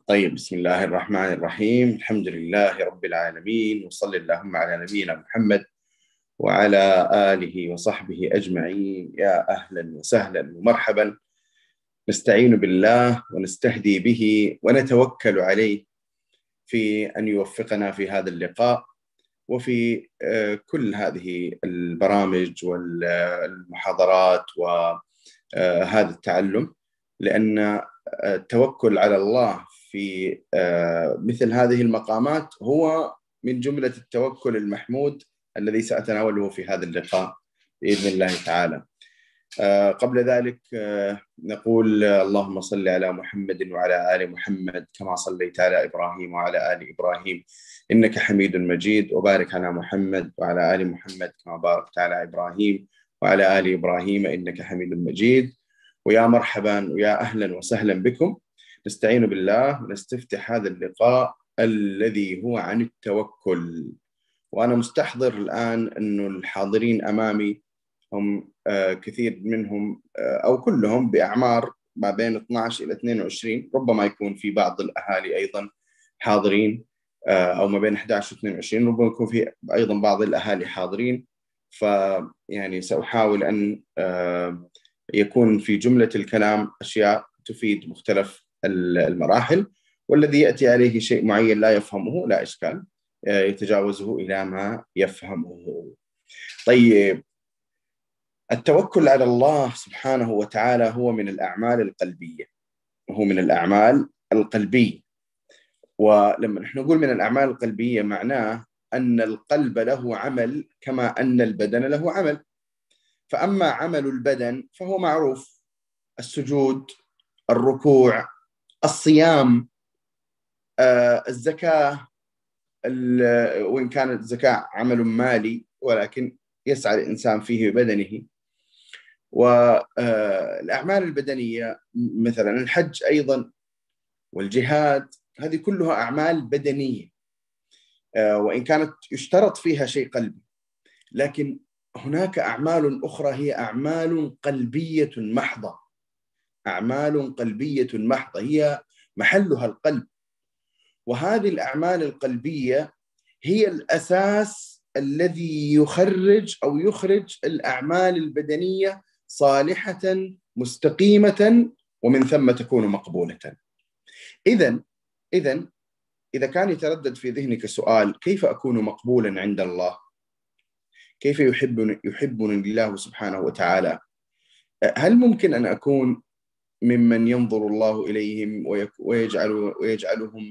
طيب، بسم الله الرحمن الرحيم. الحمد لله رب العالمين، وصل اللهم على نبينا محمد وعلى آله وصحبه أجمعين. يا أهلا وسهلا ومرحبا. نستعين بالله ونستهدي به ونتوكل عليه في أن يوفقنا في هذا اللقاء وفي كل هذه البرامج والمحاضرات وهذا التعلم، لأن التوكل على الله في مثل هذه المقامات هو من جملة التوكل المحمود الذي سأتناوله في هذا اللقاء بإذن الله تعالى. قبل ذلك نقول اللهم صل على محمد وعلى آل محمد كما صليت على إبراهيم وعلى آل إبراهيم إنك حميد مجيد، وبارك على محمد وعلى آل محمد كما باركت على إبراهيم وعلى آل إبراهيم إنك حميد مجيد. ويا مرحبا ويا أهلا وسهلا بكم. نستعين بالله ونستفتح هذا اللقاء الذي هو عن التوكل. وأنا مستحضر الآن أنه الحاضرين أمامي هم كثير منهم أو كلهم بأعمار ما بين 12 إلى 22، ربما يكون في بعض الأهالي أيضا حاضرين، أو ما بين 11 و 22، ربما يكون في أيضا بعض الأهالي حاضرين. فيعني سأحاول أن يكون في جملة الكلام أشياء تفيد مختلف المراحل، والذي يأتي عليه شيء معين لا يفهمه لا إشكال، يتجاوزه إلى ما يفهمه. طيب، التوكل على الله سبحانه وتعالى هو من الأعمال القلبية، وهو من الأعمال القلبية. ولما نحن نقول من الأعمال القلبية معناه أن القلب له عمل كما أن البدن له عمل. فأما عمل البدن فهو معروف: السجود، الركوع، الصيام، الزكاة، وإن كانت الزكاة عمل مالي ولكن يسعى الإنسان فيه ببدنه. والأعمال البدنية مثلا الحج أيضا والجهاد، هذه كلها أعمال بدنية، وإن كانت يشترط فيها شيء قلبي، لكن هناك أعمال أخرى هي أعمال قلبية محضة. أعمال قلبية محضة هي محلها القلب. وهذه الأعمال القلبية هي الأساس الذي يخرج الأعمال البدنية صالحة مستقيمة، ومن ثم تكون مقبولة. إذا كان يتردد في ذهنك سؤال: كيف أكون مقبولا عند الله؟ كيف يحبني الله سبحانه وتعالى؟ هل ممكن أن أكون ممن ينظر الله إليهم ويجعلهم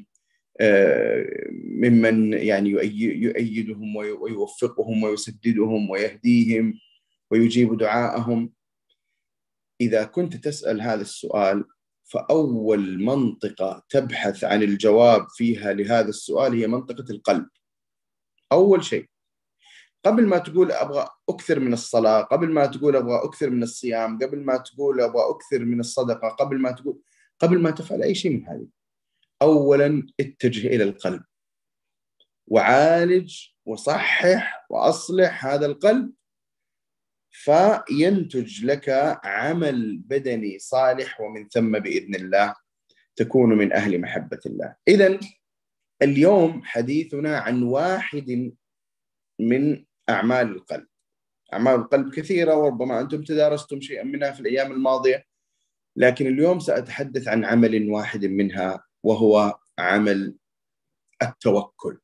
ممن يعني يؤيدهم ويوفقهم ويسددهم ويهديهم ويجيب دعاءهم؟ إذا كنت تسأل هذا السؤال، فأول منطقة تبحث عن الجواب فيها لهذا السؤال هي منطقة القلب. أول شيء، قبل ما تقول أبغى أكثر من الصلاة، قبل ما تقول أبغى أكثر من الصيام، قبل ما تقول أبغى أكثر من الصدقة، قبل ما تفعل أي شيء من هذه، أولا اتجه إلى القلب وعالج وصحح وأصلح هذا القلب، فينتج لك عمل بدني صالح، ومن ثم بإذن الله تكون من أهل محبة الله. إذن اليوم حديثنا عن واحد من أعمال القلب. أعمال القلب كثيرة، وربما أنتم تدارستم شيئا منها في الأيام الماضية، لكن اليوم سأتحدث عن عمل واحد منها، وهو عمل التوكل.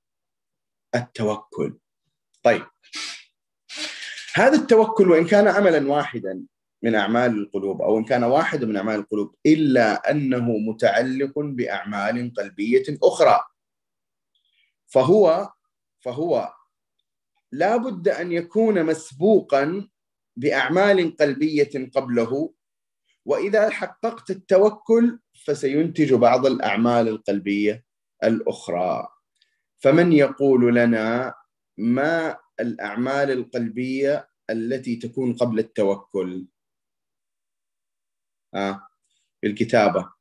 طيب، هذا التوكل وإن كان عملا واحدا من أعمال القلوب، أو إن كان واحد من أعمال القلوب، إلا أنه متعلق بأعمال قلبية أخرى. فهو لا بد أن يكون مسبوقا بأعمال قلبية قبله، وإذا حققت التوكل فسينتج بعض الأعمال القلبية الأخرى. فمن يقول لنا ما الأعمال القلبية التي تكون قبل التوكل؟ الكتابة،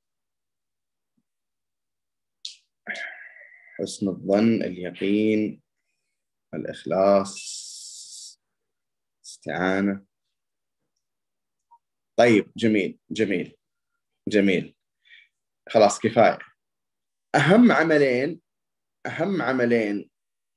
حسن الظن، اليقين، الإخلاص، استعانة. طيب، جميل، خلاص كفاية. أهم عملين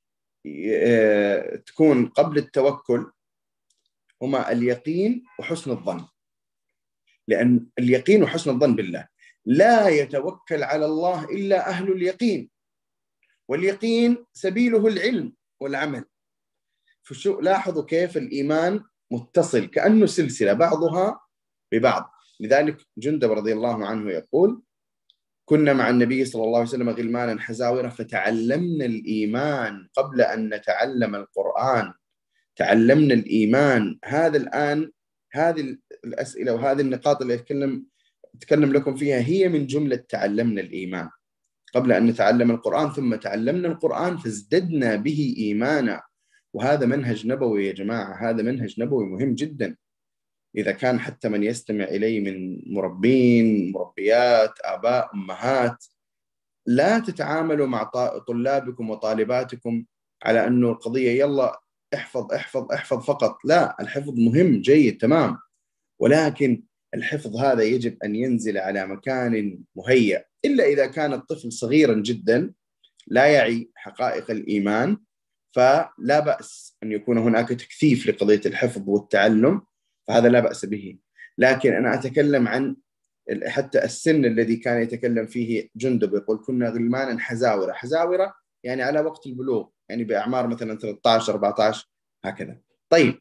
تكون قبل التوكل هما اليقين وحسن الظن. لأن اليقين وحسن الظن بالله، لا يتوكل على الله إلا أهل اليقين، واليقين سبيله العلم والعمل. لاحظوا كيف الإيمان متصل كأنه سلسلة بعضها ببعض. لذلك جندب رضي الله عنه يقول: كنا مع النبي صلى الله عليه وسلم غلمانا حزاورة فتعلمنا الإيمان قبل أن نتعلم القرآن. تعلمنا الإيمان. هذا الآن هذه الأسئلة وهذه النقاط اللي أتكلم لكم فيها هي من جملة تعلمنا الإيمان قبل أن نتعلم القرآن، ثم تعلمنا القرآن فازددنا به إيمانا. وهذا منهج نبوي يا جماعة، هذا منهج نبوي مهم جدا. إذا كان حتى من يستمع إلي من مربين، مربيات، آباء، أمهات، لا تتعاملوا مع طلابكم وطالباتكم على أنه القضية يلا احفظ احفظ احفظ فقط. لا، الحفظ مهم جيد تمام، ولكن الحفظ هذا يجب أن ينزل على مكان مهيأ. إلا إذا كان الطفل صغيرا جدا لا يعي حقائق الإيمان، فلا بأس أن يكون هناك تكثيف لقضية الحفظ والتعلم، فهذا لا بأس به. لكن أنا أتكلم عن حتى السن الذي كان يتكلم فيه جندب، يقول: كنا غلمانا حزاورة. حزاورة يعني على وقت البلوغ، يعني بأعمار مثلا 13 14 هكذا. طيب،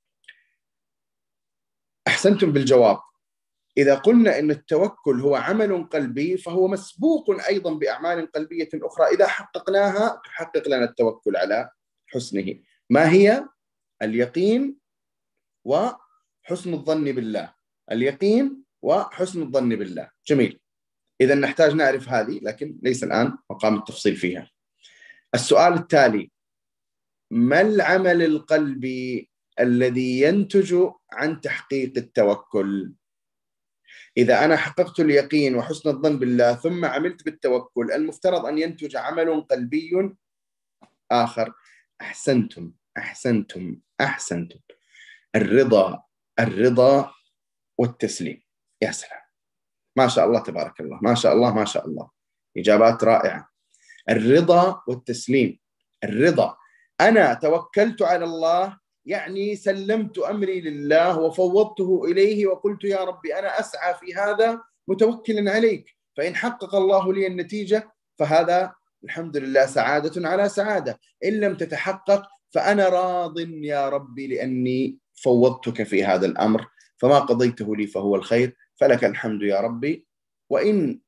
أحسنتم بالجواب. إذا قلنا أن التوكل هو عمل قلبي فهو مسبوق أيضا بأعمال قلبية أخرى، إذا حققناها تحقق لنا التوكل على حسنه. ما هي؟ اليقين وحسن الظن بالله. اليقين وحسن الظن بالله. جميل. إذا نحتاج نعرف هذه، لكن ليس الآن مقام التفصيل فيها. السؤال التالي: ما العمل القلبي الذي ينتج عن تحقيق التوكل؟ إذا أنا حققت اليقين وحسن الظن بالله ثم عملت بالتوكل، المفترض أن ينتج عمل قلبي آخر. أحسنتم أحسنتم أحسنتم. الرضا والتسليم. يا سلام، ما شاء الله تبارك الله، ما شاء الله ما شاء الله، إجابات رائعة. الرضا والتسليم. الرضا، أنا توكلت على الله يعني سلمت أمري لله وفوضته إليه وقلت: يا ربي أنا أسعى في هذا متوكلا عليك، فإن حقق الله لي النتيجة فهذا الحمد لله سعادة على سعادة، إن لم تتحقق فأنا راض يا ربي لأني فوضتك في هذا الأمر، فما قضيته لي فهو الخير، فلك الحمد يا ربي. وإن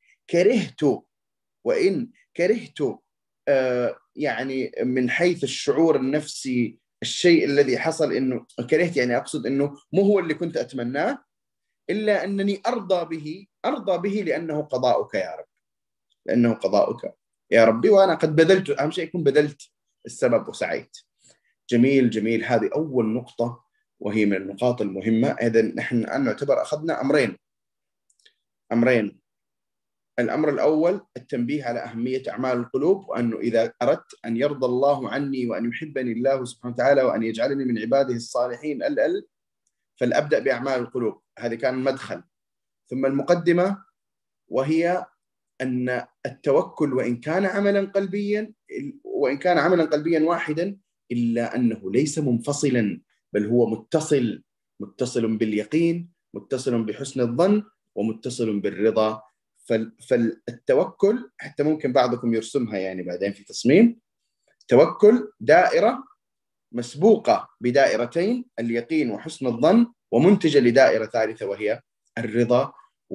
كرهت يعني من حيث الشعور النفسي الشيء الذي حصل، إنه كرهت يعني أقصد إنه مو هو اللي كنت أتمناه، إلا أنني أرضى به لأنه قضاؤك يا رب، لأنه قضاؤك يا ربي، وأنا قد بذلت، أهم شيء يكون بذلت السبب وسعيت. جميل جميل. هذه أول نقطة وهي من النقاط المهمة. إذا نحن نعتبر أخذنا أمرين. الأمر الأول التنبيه على أهمية أعمال القلوب، وأنه إذا أردت أن يرضى الله عني وأن يحبني الله سبحانه وتعالى وأن يجعلني من عباده الصالحين فلأبدأ بأعمال القلوب. هذا كان المدخل. ثم المقدمة، وهي أن التوكل وإن كان عملا قلبيا واحدا، إلا أنه ليس منفصلا، بل هو متصل باليقين، متصل بحسن الظن، ومتصل بالرضا. فالتوكل حتى ممكن بعضكم يرسمها يعني بعدين في تصميم توكل دائرة مسبوقة بدائرتين: اليقين وحسن الظن، ومنتجة لدائرة ثالثة وهي الرضا.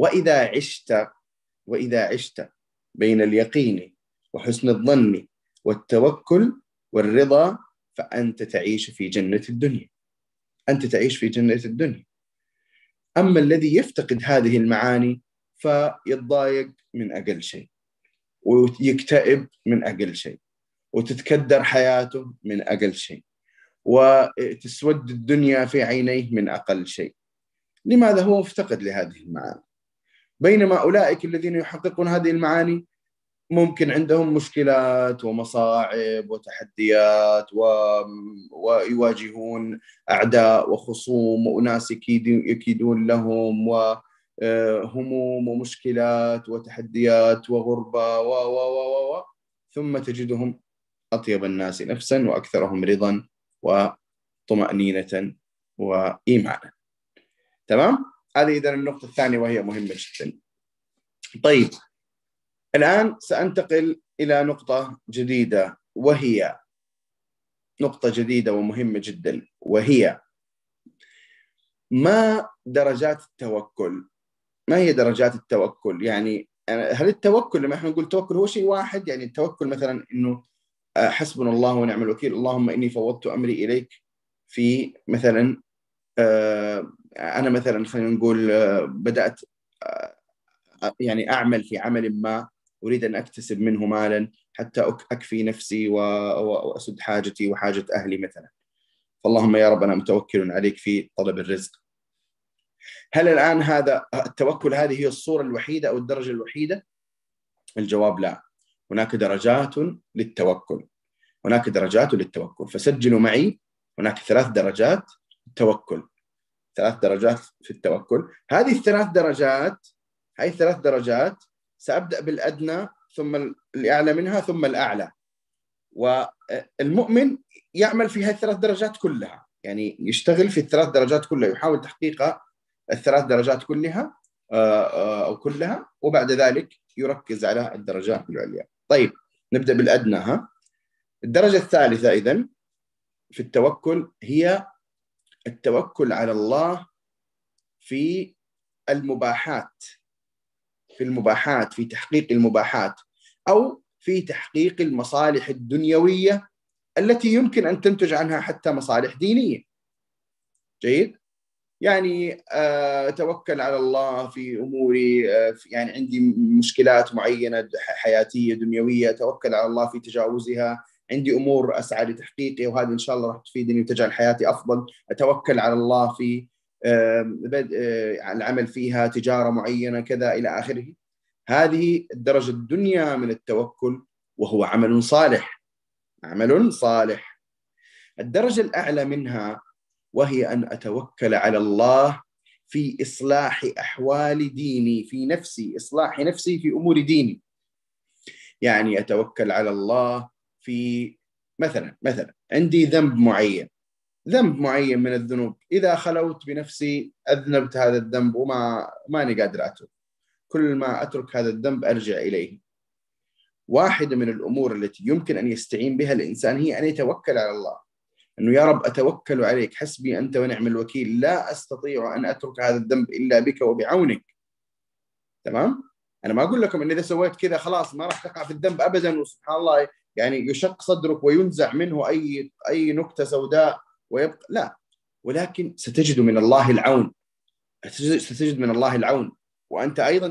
وإذا عشت بين اليقين وحسن الظن والتوكل والرضا فأنت تعيش في جنة الدنيا. أنت تعيش في جنة الدنيا. أما الذي يفتقد هذه المعاني فيتضايق من أقل شيء، ويكتئب من أقل شيء، وتتكدر حياته من أقل شيء، وتسود الدنيا في عينيه من أقل شيء. لماذا؟ هو مفتقد لهذه المعاني. بينما أولئك الذين يحققون هذه المعاني ممكن عندهم مشكلات ومصاعب وتحديات ويواجهون أعداء وخصوم وأناس يكيدون لهم هموم ومشكلات وتحديات وغربة و ثم تجدهم أطيب الناس نفسا وأكثرهم رضا وطمأنينة وإيمانا. تمام؟ هذه إذن النقطة الثانية وهي مهمة جدا. طيب، الآن سأنتقل إلى نقطة جديدة، وهي نقطة جديدة ومهمة جدا، وهي ما درجات التوكل؟ ما هي درجات التوكل؟ يعني هل التوكل لما احنا نقول توكل هو شيء واحد؟ يعني التوكل مثلا انه حسبنا الله ونعم الوكيل، اللهم اني فوضت امري اليك في مثلا انا مثلا خلينا نقول بدات يعني اعمل في عمل ما، اريد ان اكتسب منه مالا حتى اكفي نفسي واسد حاجتي وحاجه اهلي مثلا، فاللهم يا رب انا متوكل عليك في طلب الرزق. هل الآن هذا التوكل هذه هي الصورة الوحيدة أو الدرجة الوحيدة؟ الجواب لا، هناك درجات للتوكل، هناك درجات للتوكل، فسجلوا معي، هناك 3 درجات التوكل، 3 درجات في التوكل. هذه الثلاث درجات سأبدأ بالأدنى ثم الأعلى منها ثم الأعلى، والمؤمن يعمل في هذه ال3 درجات كلها، يعني يشتغل في ال3 درجات كلها، يحاول تحقيق ال3 درجات كلها أو كلها، وبعد ذلك يركز على الدرجات العليا. طيب، نبدأ بالأدنى. الدرجة الثالثة إذن في التوكل هي التوكل على الله في المباحات، في تحقيق المباحات، أو في تحقيق المصالح الدنيوية التي يمكن أن تنتج عنها حتى مصالح دينية. جيد؟ يعني توكل على الله في أموري، يعني عندي مشكلات معينة حياتية دنيوية، توكل على الله في تجاوزها، عندي أمور أسعى لتحقيقها وهذه إن شاء الله راح تفيدني وتجعل حياتي أفضل، أتوكل على الله في العمل فيها، تجارة معينة كذا إلى آخره. هذه الدرجة الدنيا من التوكل، وهو عمل صالح، عمل صالح. الدرجة الأعلى منها وهي أن أتوكل على الله في إصلاح أحوال ديني، في نفسي، إصلاح نفسي في أمور ديني. يعني أتوكل على الله في مثلا عندي ذنب معين من الذنوب، إذا خلوت بنفسي أذنبت هذا الذنب ماني قادر أترك، كل ما أترك هذا الذنب أرجع إليه. واحدة من الأمور التي يمكن أن يستعين بها الإنسان هي أن يتوكل على الله، أنه يا رب أتوكل عليك، حسبي أنت ونعم الوكيل، لا أستطيع أن أترك هذا الذنب إلا بك وبعونك. تمام؟ أنا ما أقول لكم أن إذا سويت كذا خلاص ما راح تقع في الذنب أبدا، وسبحان الله يعني يشق صدرك وينزع منه أي نكتة سوداء ويبقى، لا، ولكن ستجد من الله العون، ستجد من الله العون، وأنت أيضا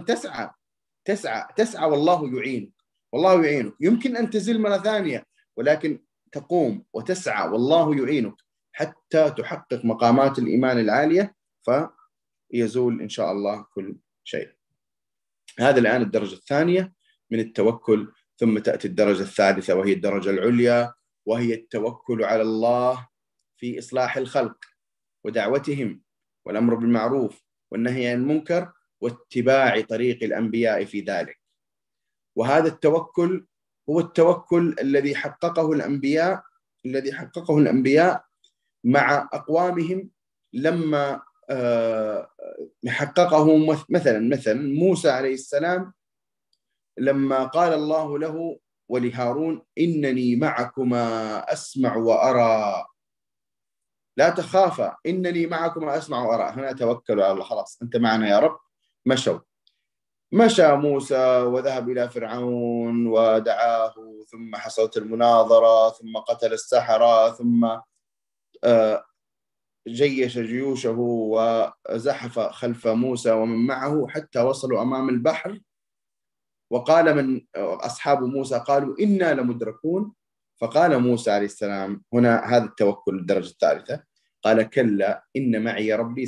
تسعى والله يعينك. يمكن أن تزل مرة ثانية، ولكن تقوم وتسعى والله يعينك حتى تحقق مقامات الإيمان العالية، فيزول إن شاء الله كل شيء. هذا الآن الدرجة الثانية من التوكل. ثم تأتي الدرجة الثالثة وهي الدرجة العليا، وهي التوكل على الله في إصلاح الخلق ودعوتهم والأمر بالمعروف والنهي عن المنكر واتباع طريق الأنبياء في ذلك. وهذا التوكل هو التوكل الذي حققه الأنبياء مع أقوامهم، لما حققه مثلا موسى عليه السلام، لما قال الله له ولهارون إنني معكما أسمع وأرى، لا تخافا إنني معكما أسمع وأرى. هنا توكلوا على الله، خلاص أنت معنا يا رب. مشى موسى وذهب إلى فرعون ودعاه، ثم حصلت المناظرة، ثم قتل السحرة، ثم جيش جيوشه وزحف خلف موسى ومن معه حتى وصلوا أمام البحر، وقال من أصحاب موسى قالوا إنا لمدركون، فقال موسى عليه السلام هنا، هذا التوكل الدرجة الثالثة، قال كلا إن معي ربي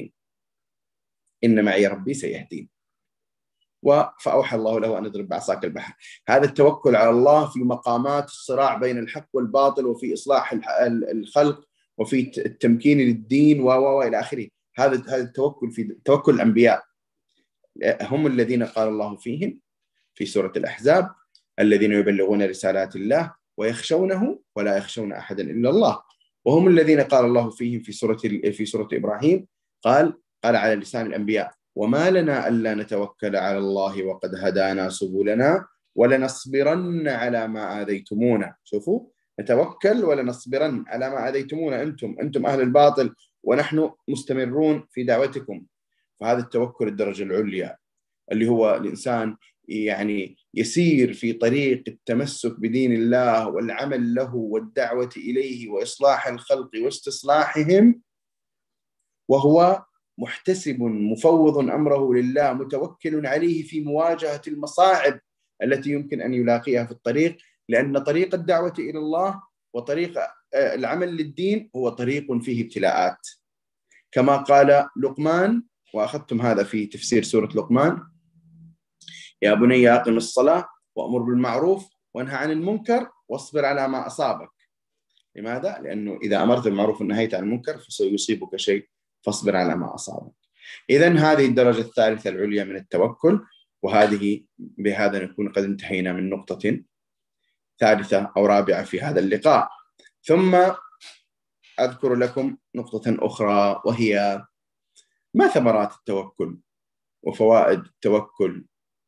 سيهدين. فأوحى الله له أن يضرب بعصاك البحر. هذا التوكل على الله في مقامات الصراع بين الحق والباطل، وفي إصلاح الخلق، وفي التمكين للدين إلى آخره. هذا التوكل في توكل الأنبياء. هم الذين قال الله فيهم في سورة الأحزاب: الذين يبلغون رسالات الله ويخشونه ولا يخشون أحدا إلا الله. وهم الذين قال الله فيهم في سورة إبراهيم: قال على لسان الأنبياء: وما لنا ألا نتوكل على الله وقد هدانا سبلنا ولنصبرن على ما آذيتمونا. شوفوا، نتوكل ولنصبرن على ما آذيتمونا، أنتم أهل الباطل ونحن مستمرون في دعوتكم. فهذا التوكل الدرجة العليا، اللي هو الإنسان يعني يسير في طريق التمسك بدين الله والعمل له والدعوة إليه وإصلاح الخلق واستصلاحهم، وهو محتسب مفوض أمره لله متوكل عليه في مواجهة المصاعب التي يمكن أن يلاقيها في الطريق، لأن طريق الدعوة إلى الله وطريق العمل للدين هو طريق فيه ابتلاءات، كما قال لقمان، وأخذتم هذا في تفسير سورة لقمان: يا بني أقم الصلاة وأمر بالمعروف وانهى عن المنكر واصبر على ما أصابك. لماذا؟ لأنه إذا أمرت بالمعروف ونهيت عن المنكر فسيصيبك شيء، فاصبر على ما أصابك. إذن هذه الدرجة الثالثة العليا من التوكل، وهذه بهذا نكون قد انتهينا من نقطة ثالثة أو رابعة في هذا اللقاء. ثم أذكر لكم نقطة أخرى، وهي ما ثمرات التوكل وفوائد التوكل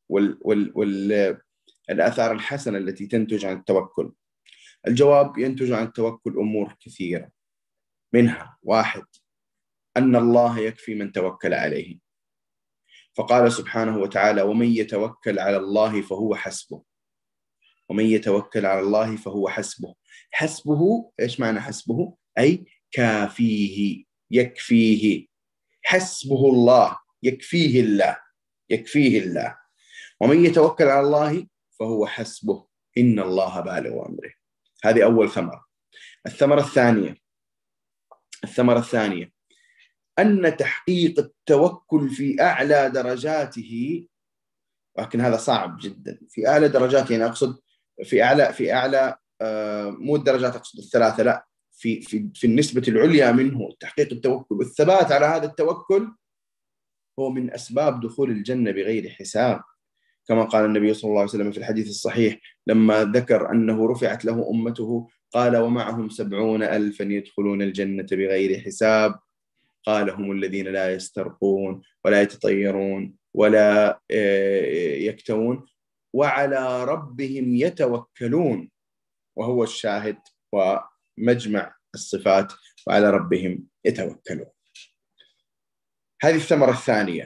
والآثار الحسنة التي تنتج عن التوكل. الجواب: ينتج عن التوكل أمور كثيرة، منها: 1، أن الله يكفي من توكل عليه، فقال سبحانه وتعالى: ومن يتوكل على الله فهو حسبه. ومن يتوكل على الله فهو حسبه. حسبه، إيش معنى حسبه؟ أي كافيه، يكفيه. حسبه الله، يكفيه الله، يكفيه الله. ومن يتوكل على الله فهو حسبه، إن الله بالغ أمره. هذه أول ثمرة. الثمرة الثانية أن تحقيق التوكل في أعلى درجاته، لكن هذا صعب جدا، في أعلى درجاته، يعني أقصد في أعلى مو الدرجات، أقصد الثلاثة، لا، في النسبة العليا منه، تحقيق التوكل والثبات على هذا التوكل هو من أسباب دخول الجنة بغير حساب، كما قال النبي صلى الله عليه وسلم في الحديث الصحيح لما ذكر أنه رفعت له أمته، قال: ومعهم 70,000 يدخلون الجنة بغير حساب. قال: هم الذين لا يسترقون ولا يتطيرون ولا يكتوون وعلى ربهم يتوكلون، وهو الشاهد ومجمع الصفات، وعلى ربهم يتوكلون. هذه الثمرة الثانية.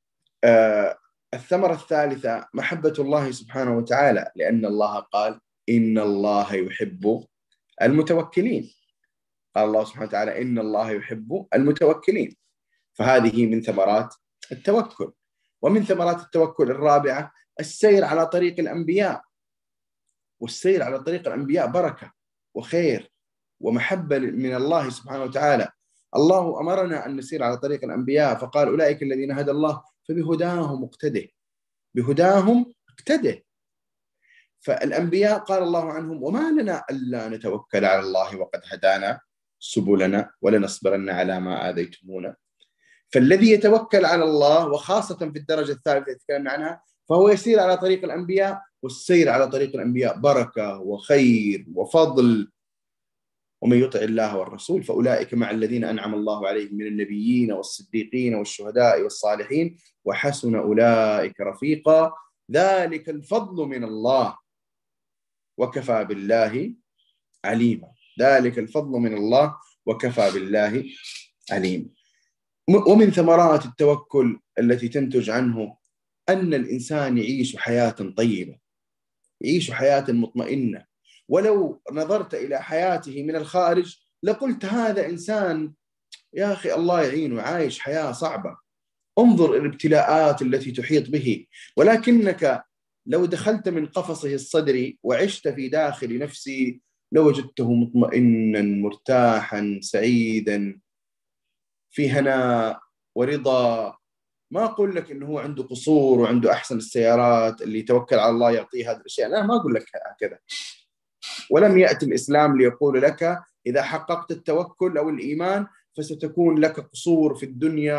الثمرة الثالثة محبة الله سبحانه وتعالى، لأن الله قال: إن الله يحب المتوكلين. قال الله سبحانه وتعالى: إن الله يحب المتوكلين. فهذه من ثمرات التوكل. ومن ثمرات التوكل الرابعة السير على طريق الأنبياء، والسير على طريق الأنبياء بركة وخير ومحبة من الله سبحانه وتعالى. الله أمرنا أن نسير على طريق الأنبياء، فقال: أولئك الذين هدى الله فبهداهم اقتده، بهداهم اقتده. فالأنبياء قال الله عنهم: وما لنا ألا نتوكل على الله وقد هدانا سبلنا ولنصبرن على ما آذيتمونا. فالذي يتوكل على الله، وخاصة في الدرجة الثالثة التي تكلمنا عنها، فهو يسير على طريق الأنبياء، والسير على طريق الأنبياء بركة وخير وفضل. ومن يطع الله والرسول فأولئك مع الذين أنعم الله عليهم من النبيين والصديقين والشهداء والصالحين وحسن أولئك رفيقا، ذلك الفضل من الله وكفى بالله عليما. ذلك الفضل من الله وكفى بالله عليما. ومن ثمرات التوكل التي تنتج عنه أن الإنسان يعيش حياة طيبة، يعيش حياة مطمئنة. ولو نظرت إلى حياته من الخارج لقلت: هذا إنسان يا أخي الله يعينه، عايش حياة صعبة، انظر الابتلاءات التي تحيط به. ولكنك لو دخلت من قفصه الصدري وعشت في داخل نفسي لوجدته مطمئنا مرتاحا سعيدا في هناء ورضا. ما أقول لك إنه هو عنده قصور وعنده أحسن السيارات اللي يتوكل على الله يعطيه هذه الأشياء، لا، ما أقول لك هكذا. ولم يأتي الإسلام ليقول لك إذا حققت التوكل أو الإيمان فستكون لك قصور في الدنيا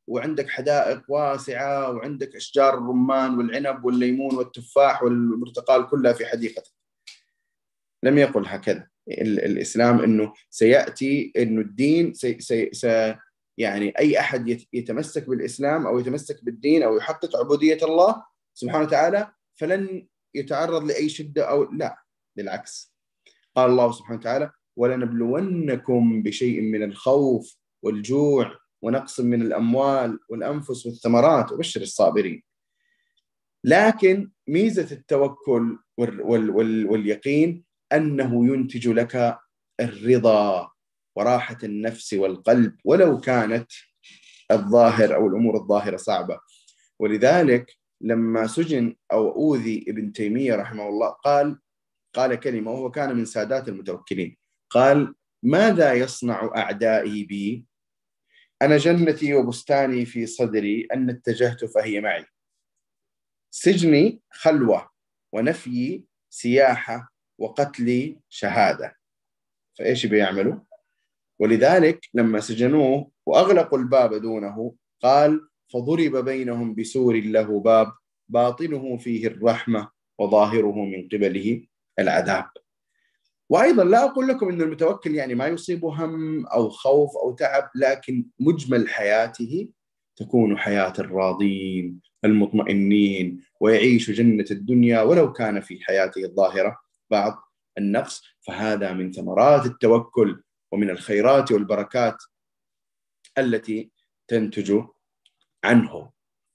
وعندك حدائق واسعة وعندك أشجار الرمان والعنب والليمون والتفاح والبرتقال كلها في حديقتك. لم يقل هكذا الإسلام، أنه سيأتي أنه الدين يعني أي أحد يتمسك بالإسلام أو يتمسك بالدين أو يحقق عبودية الله سبحانه وتعالى فلن يتعرض لأي شدة أو لا، بالعكس. قال الله سبحانه وتعالى: ولنبلونكم بشيء من الخوف والجوع ونقص من الأموال والأنفس والثمرات وبشر الصابرين. لكن ميزة التوكل واليقين أنه ينتج لك الرضا وراحة النفس والقلب ولو كانت الظاهر أو الأمور الظاهرة صعبة. ولذلك لما سجن أو أوذي ابن تيمية رحمه الله قال كلمة، وهو كان من سادات المتوكلين، قال: ماذا يصنع أعدائي بي؟ أنا جنتي وبستاني في صدري، أن اتجهت فهي معي. سجني خلوة، ونفيي سياحة، وقتلي شهادة. فإيش بيعملوا؟ ولذلك لما سجنوه وأغلقوا الباب دونه قال: فضرب بينهم بسور له باب باطنه فيه الرحمة وظاهره من قبله العذاب. وأيضا لا أقول لكم أن المتوكل يعني ما يصيبه هم أو خوف أو تعب، لكن مجمل حياته تكون حياة الراضين المطمئنين، ويعيش جنة الدنيا ولو كان في حياته الظاهرة بعض النقص. فهذا من ثمرات التوكل ومن الخيرات والبركات التي تنتج عنه.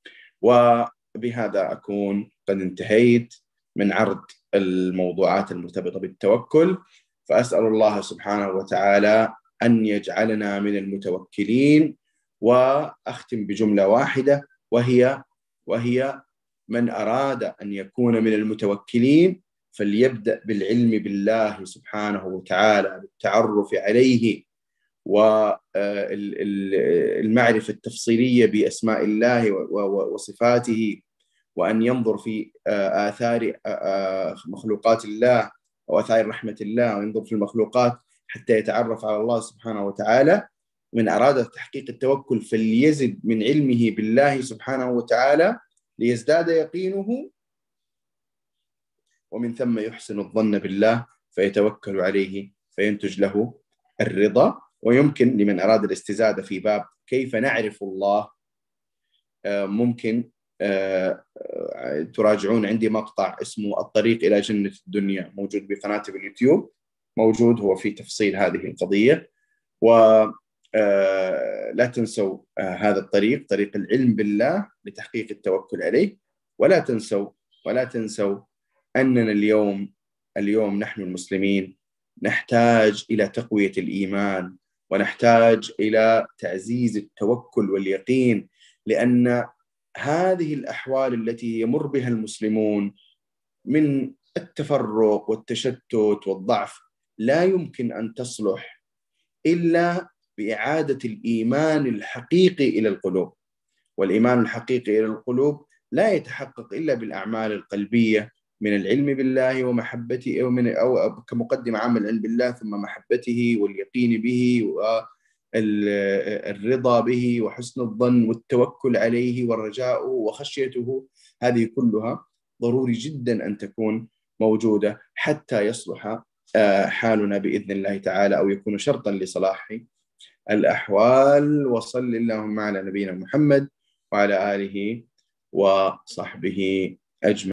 وبهذا أكون قد انتهيت من عرض الموضوعات المرتبطة بالتوكل، فأسأل الله سبحانه وتعالى أن يجعلنا من المتوكلين. وأختم بجملة واحدة، وهي من أراد أن يكون من المتوكلين فليبدأ بالعلم بالله سبحانه وتعالى، بالتعرف عليه والمعرفة التفصيلية بأسماء الله وصفاته، وأن ينظر في آثار مخلوقات الله وآثار رحمة الله، وينظر في المخلوقات حتى يتعرف على الله سبحانه وتعالى. من أراد تحقيق التوكل فليزد من علمه بالله سبحانه وتعالى ليزداد يقينه، ومن ثم يحسن الظن بالله فيتوكل عليه فينتج له الرضا. ويمكن لمن أراد الاستزادة في باب كيف نعرف الله، ممكن تراجعون عندي مقطع اسمه الطريق إلى جنة الدنيا، موجود بقناتي باليوتيوب، موجود هو في تفصيل هذه القضية. ولا تنسوا هذا الطريق، طريق العلم بالله لتحقيق التوكل عليه. ولا تنسوا أننا اليوم نحن المسلمين نحتاج إلى تقوية الإيمان، ونحتاج إلى تعزيز التوكل واليقين، لأن هذه الأحوال التي يمر بها المسلمون من التفرق والتشتت والضعف لا يمكن أن تصلح إلا بإعادة الإيمان الحقيقي إلى القلوب. والإيمان الحقيقي إلى القلوب لا يتحقق إلا بالأعمال القلبية من العلم بالله ومحبته، أو كمقدمة عام العلم بالله ثم محبته واليقين به والرضا به وحسن الظن والتوكل عليه والرجاء وخشيته. هذه كلها ضروري جدا أن تكون موجودة حتى يصلح حالنا بإذن الله تعالى، أو يكون شرطا لصلاح الأحوال. وصل اللهم على نبينا محمد وعلى آله وصحبه أجمعين.